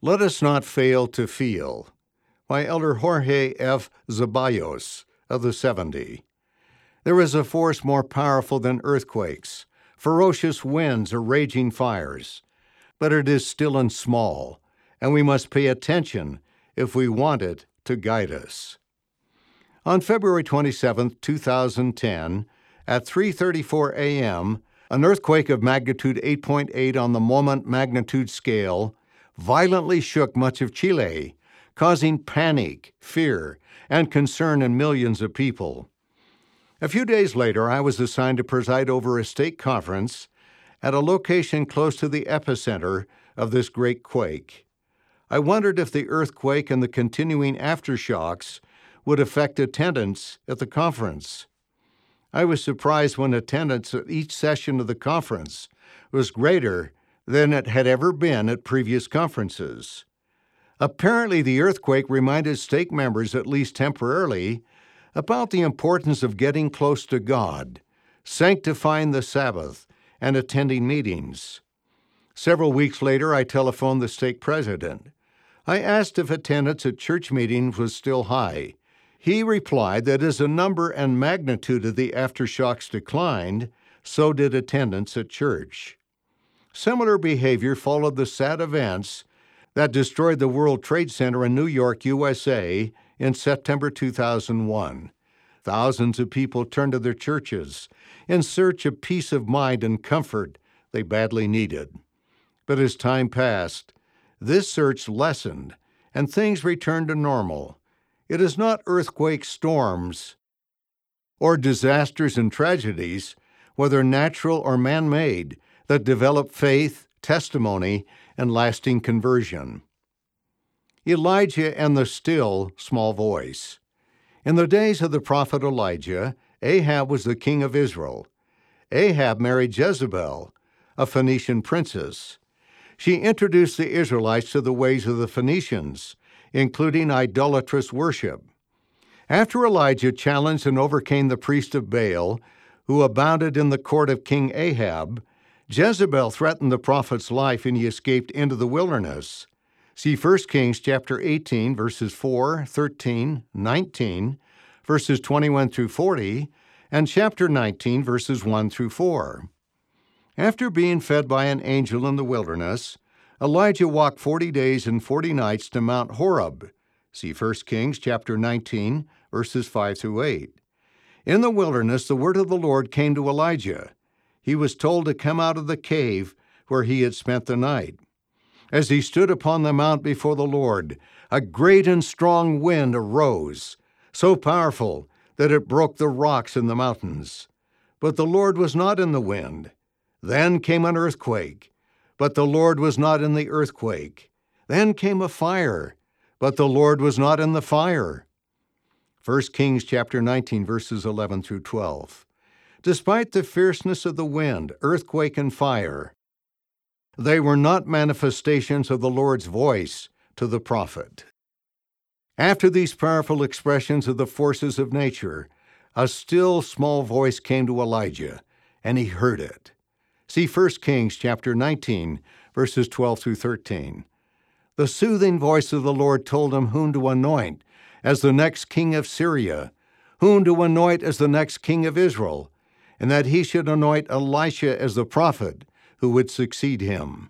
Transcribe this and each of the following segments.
Let Us Not Fail to Feel by Elder Jorge F. Zeballos of the 70. There is a force more powerful than earthquakes, ferocious winds, or raging fires, but it is still and small, and we must pay attention if we want it to guide us. On February 27, 2010, at 3:34 a.m., an earthquake of magnitude 8.8 on the moment magnitude scale violently shook much of Chile, causing panic, fear, and concern in millions of people. A few days later, I was assigned to preside over a stake conference at a location close to the epicenter of this great quake. I wondered if the earthquake and the continuing aftershocks would affect attendance at the conference. I was surprised when attendance at each session of the conference was greater than it had ever been at previous conferences. Apparently, the earthquake reminded stake members, at least temporarily, about the importance of getting close to God, sanctifying the Sabbath, and attending meetings. Several weeks later, I telephoned the stake president. I asked if attendance at church meetings was still high. He replied that as the number and magnitude of the aftershocks declined, so did attendance at church. Similar behavior followed the sad events that destroyed the World Trade Center in New York, USA, in September 2001. Thousands of people turned to their churches in search of peace of mind and comfort they badly needed. But as time passed, this search lessened and things returned to normal. It is not earthquake storms or disasters and tragedies, whether natural or man-made, that develop faith, testimony, and lasting conversion. Elijah and the still small voice. In the days of the prophet Elijah, Ahab was the king of Israel. Ahab married Jezebel, a Phoenician princess. She introduced the Israelites to the ways of the Phoenicians, including idolatrous worship. After Elijah challenged and overcame the priest of Baal, who abounded in the court of King Ahab, Jezebel threatened the prophet's life and he escaped into the wilderness. See 1 Kings chapter 18, verses 4, 13, 19, verses 21 through 40, and chapter 19, verses 1 through 4. After being fed by an angel in the wilderness, Elijah walked 40 days and 40 nights to Mount Horeb. See 1 Kings chapter 19, verses 5 through 8. In the wilderness, the word of the Lord came to Elijah. He was told to come out of the cave where he had spent the night. As he stood upon the mount before the Lord, a great and strong wind arose, so powerful that it broke the rocks in the mountains. But the Lord was not in the wind. Then came an earthquake, but the Lord was not in the earthquake. Then came a fire, but the Lord was not in the fire. 1 Kings chapter 19, verses 11 through 12. Despite the fierceness of the wind, earthquake, and fire, they were not manifestations of the Lord's voice to the prophet. After these powerful expressions of the forces of nature, a still small voice came to Elijah, and he heard it. See 1 Kings chapter 19, verses 12 through 13. The soothing voice of the Lord told him whom to anoint as the next king of Syria, whom to anoint as the next king of Israel, and that he should anoint Elisha as the prophet who would succeed him.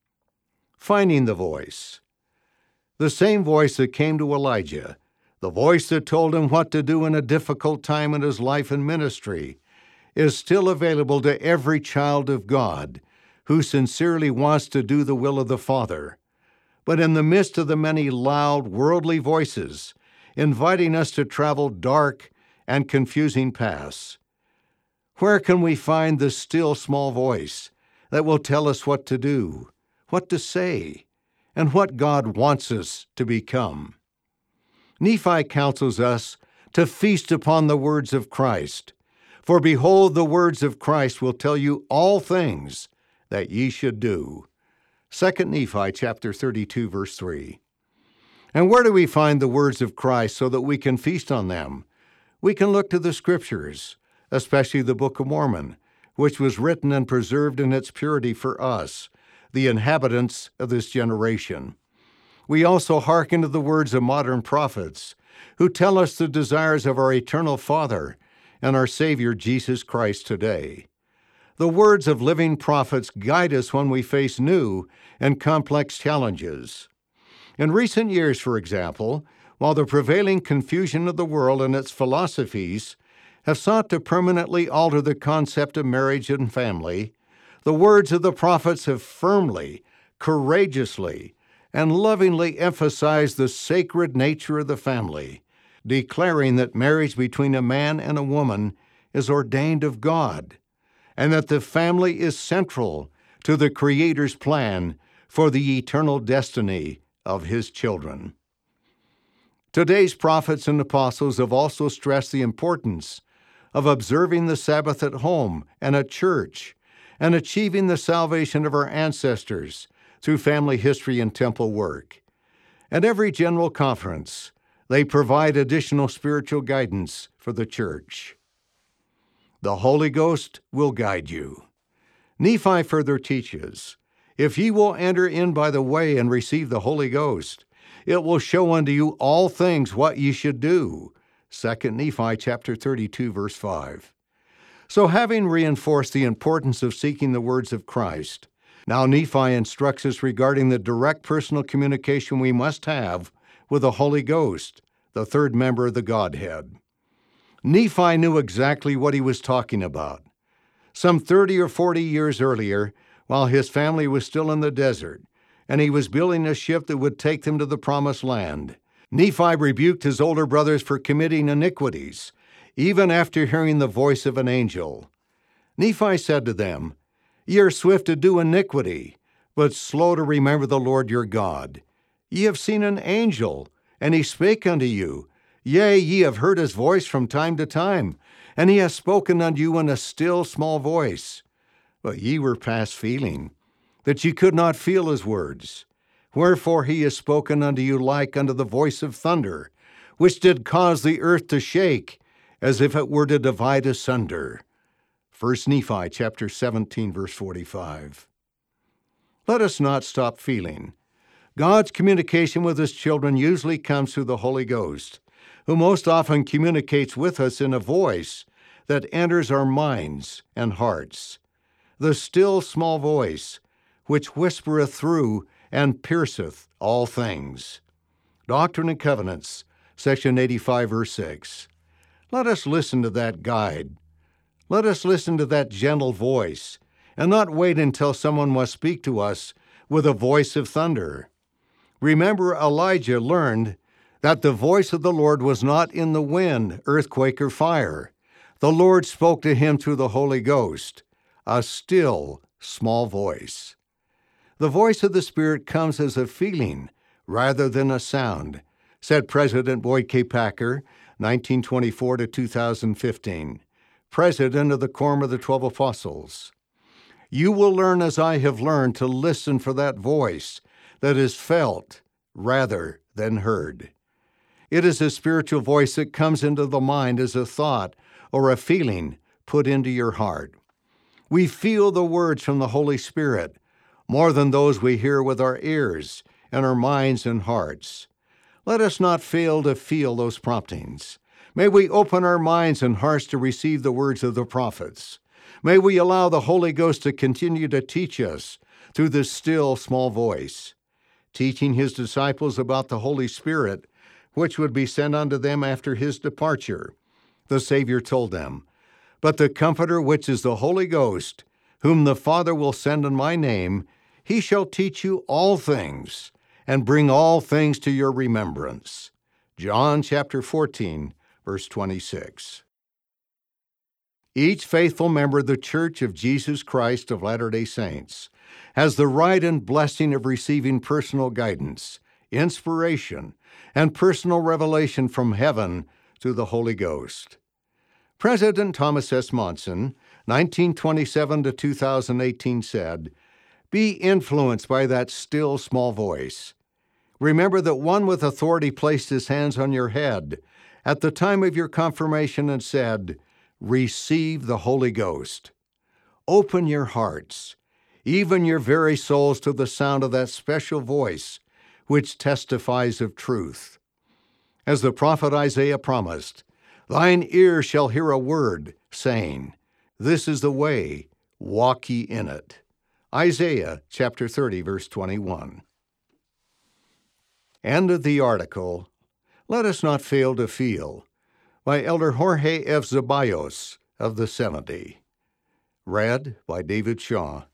Finding the voice. The same voice that came to Elijah, the voice that told him what to do in a difficult time in his life and ministry, is still available to every child of God who sincerely wants to do the will of the Father. But in the midst of the many loud, worldly voices inviting us to travel dark and confusing paths, where can we find the still small voice that will tell us what to do, what to say, and what God wants us to become? Nephi counsels us to feast upon the words of Christ. For behold, the words of Christ will tell you all things that ye should do. 2 Nephi chapter 32, verse 3. And where do we find the words of Christ so that we can feast on them? We can look to the Scriptures, especially the Book of Mormon, which was written and preserved in its purity for us, the inhabitants of this generation. We also hearken to the words of modern prophets who tell us the desires of our eternal Father and our Savior Jesus Christ today. The words of living prophets guide us when we face new and complex challenges. In recent years, for example, while the prevailing confusion of the world and its philosophies have sought to permanently alter the concept of marriage and family, the words of the prophets have firmly, courageously, and lovingly emphasized the sacred nature of the family, declaring that marriage between a man and a woman is ordained of God, and that the family is central to the Creator's plan for the eternal destiny of His children. Today's prophets and apostles have also stressed the importance of observing the Sabbath at home and at church, and achieving the salvation of our ancestors through family history and temple work. At every general conference, they provide additional spiritual guidance for the church. The Holy Ghost will guide you. Nephi further teaches, "If ye will enter in by the way and receive the Holy Ghost, it will show unto you all things what ye should do." 2 Nephi chapter 32, verse 5. So having reinforced the importance of seeking the words of Christ, now Nephi instructs us regarding the direct personal communication we must have with the Holy Ghost, the third member of the Godhead. Nephi knew exactly what he was talking about. Some 30 or 40 years earlier, while his family was still in the desert, and he was building a ship that would take them to the Promised Land, Nephi rebuked his older brothers for committing iniquities, even after hearing the voice of an angel. Nephi said to them, "Ye are swift to do iniquity, but slow to remember the Lord your God. Ye have seen an angel, and he spake unto you. Yea, ye have heard his voice from time to time, and he hath spoken unto you in a still small voice. But ye were past feeling, that ye could not feel his words. Wherefore he has spoken unto you like unto the voice of thunder, which did cause the earth to shake, as if it were to divide asunder." 1 Nephi chapter 17, verse 45. Let us not stop feeling. God's communication with His children usually comes through the Holy Ghost, who most often communicates with us in a voice that enters our minds and hearts. The still small voice, which whispereth through and pierceth all things. Doctrine and Covenants, section 85, verse 6. Let us listen to that guide. Let us listen to that gentle voice, and not wait until someone must speak to us with a voice of thunder. Remember, Elijah learned that the voice of the Lord was not in the wind, earthquake, or fire. The Lord spoke to him through the Holy Ghost, a still, small voice. The voice of the Spirit comes as a feeling rather than a sound, said President Boyd K. Packer, 1924 to 2015, president of the Quorum of the 12 Apostles. You will learn, as I have learned, to listen for that voice that is felt rather than heard. It is a spiritual voice that comes into the mind as a thought or a feeling put into your heart. We feel the words from the Holy Spirit more than those we hear with our ears and our minds and hearts. Let us not fail to feel those promptings. May we open our minds and hearts to receive the words of the prophets. May we allow the Holy Ghost to continue to teach us through this still small voice. Teaching His disciples about the Holy Spirit, which would be sent unto them after His departure, the Savior told them, "But the Comforter, which is the Holy Ghost, whom the Father will send in my name, He shall teach you all things, and bring all things to your remembrance." John chapter 14, verse 26. Each faithful member of the Church of Jesus Christ of Latter-day Saints has the right and blessing of receiving personal guidance, inspiration, and personal revelation from heaven through the Holy Ghost. President Thomas S. Monson, 1927 to 2018, said, "Be influenced by that still small voice. Remember that one with authority placed his hands on your head at the time of your confirmation and said, 'Receive the Holy Ghost.' Open your hearts, even your very souls, to the sound of that special voice, which testifies of truth. As the prophet Isaiah promised, thine ear shall hear a word, saying, This is the way, walk ye in it. Isaiah chapter 30, verse 21. End of the article, Let Us Not Fail to Feel, by Elder Jorge F. Zeballos of the 70. Read by David Shaw.